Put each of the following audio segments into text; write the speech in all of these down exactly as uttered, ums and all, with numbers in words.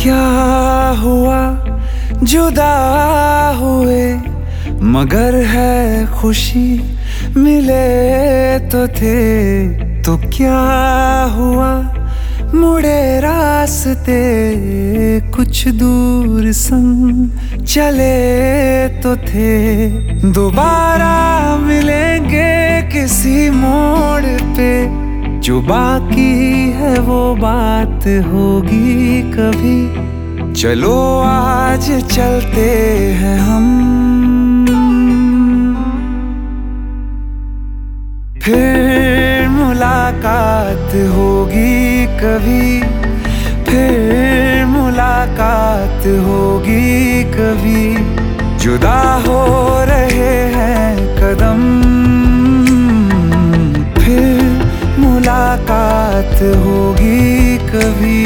क्या हुआ जुदा हुए, मगर है खुशी मिले तो थे। तो क्या हुआ मुड़े रास्ते, कुछ दूर संग चले तो थे। दोबारा मिलेंगे किसी मोड़ पे, जो बाकी है वो बात होगी कभी। चलो आज चलते हैं हम, फिर मुलाकात होगी कभी। फिर मुलाकात होगी कभी। जुदा हो रहे हैं कदम, फिर मुलाकात होगी कभी।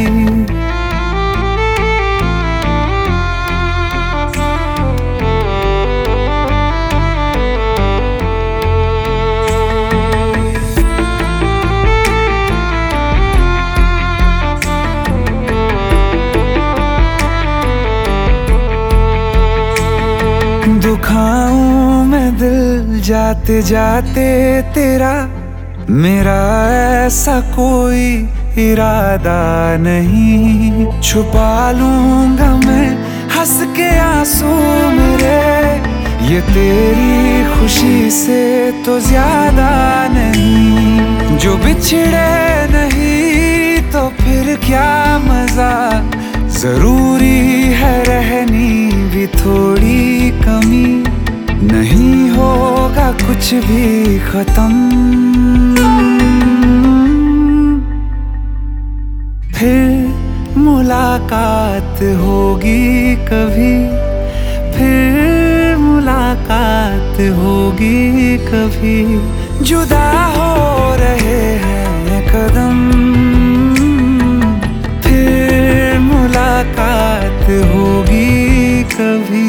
दुखाऊं मैं दिल जाते जाते तेरा, मेरा ऐसा कोई इरादा नहीं। छुपा लूंगा मैं हंस के आंसू मेरे, ये तेरी खुशी से तो ज्यादा नहीं। जो बिछड़े नहीं तो फिर क्या मजा, जरूरी है रहनी भी थोड़ी कमी। नहीं होगा कुछ भी खत्म, फिर मुलाकात होगी कभी। फिर मुलाकात होगी कभी। जुदा हो रहे हैं कदम, फिर मुलाकात होगी कभी।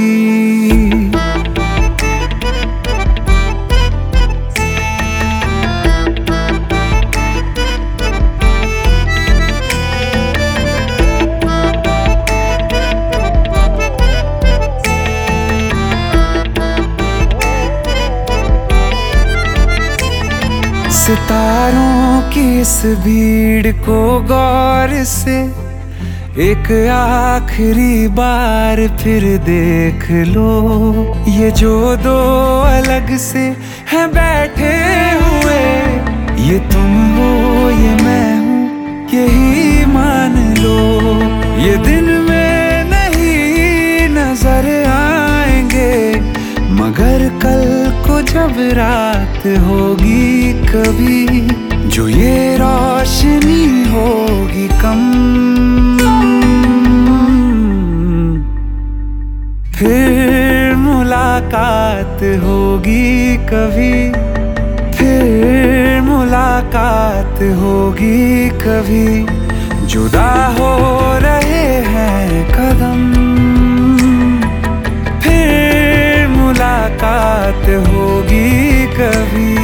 सितारों की इस भीड़ को गौर से एक आखिरी बार फिर देख लो। ये जो दो अलग से हैं बैठे हुए, ये तुम हो ये मैं हूँ यही मान लो। ये दिन में नहीं नजर आएंगे, मगर कल को जब रात होगी कभी, जो ये रोशनी होगी कम, फिर मुलाकात होगी कभी। फिर मुलाकात होगी कभी। जुदा हो रहे हैं कदम, फिर मुलाकात होगी कभी।